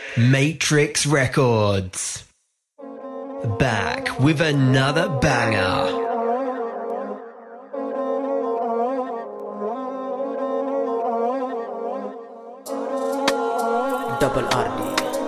Matrix Records. Back with another banger. Double RD.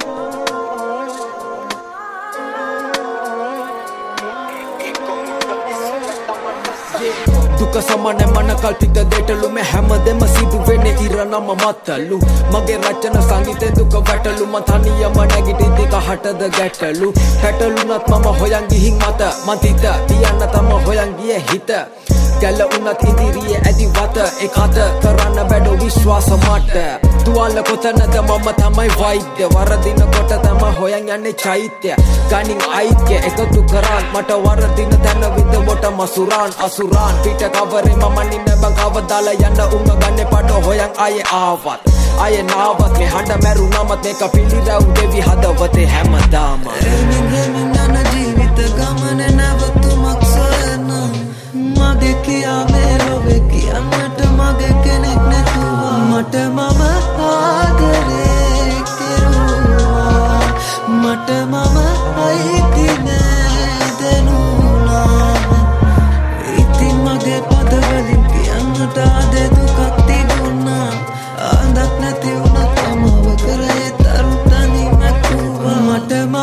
දුක සමන මන කල්පිත දෙටලු මේ හැමදෙම සිදු වෙන්නේ ඉරණම මතලු මගේ රචන සංගීතේ දුක වැටලු මං තනියම නැගිටිති කහටද ගැටලු පැටලුනත් මම හොයන් ගිහින් මත මන්තිත තියන්න තම හොයන් ගියේ හිත ගැල උනත් ඉදිරියේ ඇති වත එකත කරන්න බැඩ විශ්වාස මට තුවාල කොතනද මම තමයි වෛද්‍ය වරදින කොට තම හොයන් යන්නේ චෛත්‍ය ගනින් අයිත්‍ය එකතු කරන් මට වරදින තැන විඳ මසුරාන් අසුරාන් පිට කවරේ මම නින්න බං කවදාලා යන්න උඹ ගන්නේ පඩ හොයන් ආයේ ආවත් ආයේ නාවත් මේ හඬ මැරුණමත් මේක පිළිරව් දෙවි හදවතේ හැමදාම හෙමින් යන ජීවිත ගමන නැවතුමක් සොයන මගේ කියා මේ ලොවේ කියන්නට මගේ කෙනෙක් නැතුවා මට මම ආදරේ කෙරුවා මට මම අයිති නෑ දෙනුනා ඉතින් මගේ පදවලින් කියන්නට ආද දුකක් තිබුණා ආන්දක් නැති වුණත් අමව කරේ තරුතනි මැකුවා මට මම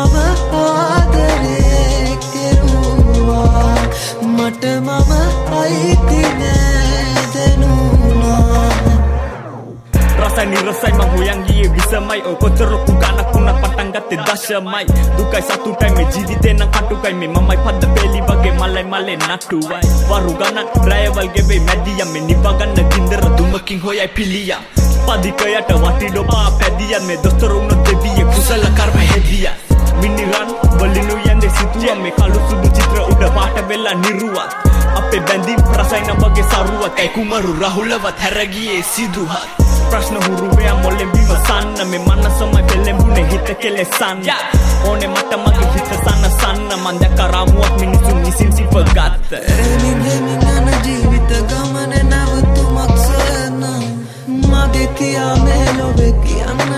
ආදරේ කෙරුවා මට මම අයිති නෑ දෙනුනා Rasai ni rasai mah hoyang giye visamai oh kotor kukana kuna patang gatte dashamai dukai satu time me jidite nan katukai me mamai padda peli wage malai male nattuwai waru gana driver gebe mediya me nibaganna gindera dumakin hoyai piliya padikayata watido pa pediya me dostor unno deviye kusala karma hediya miniran balinu yande situwa me kalu sudu chitra uda paata vella niruwa appe bandi prasayna wage saruwa kai kumaru rahulawa tharagiye siduhat ප්‍රශ්න හුරුවයා මොලෙන් විමසන්න මේ මනසමයි පෙළඹුනේ හිත කෙලෙසන්න ඕනේ මට මගේ හිත සනසන්න මං දැක රාමුවක් මිනිසුන් විසින් සිපගත්ත හෙමින් යන ජීවිත ගමන නැවතුමක් සොයන මගේ කියා මේ ලොවේ කියන්න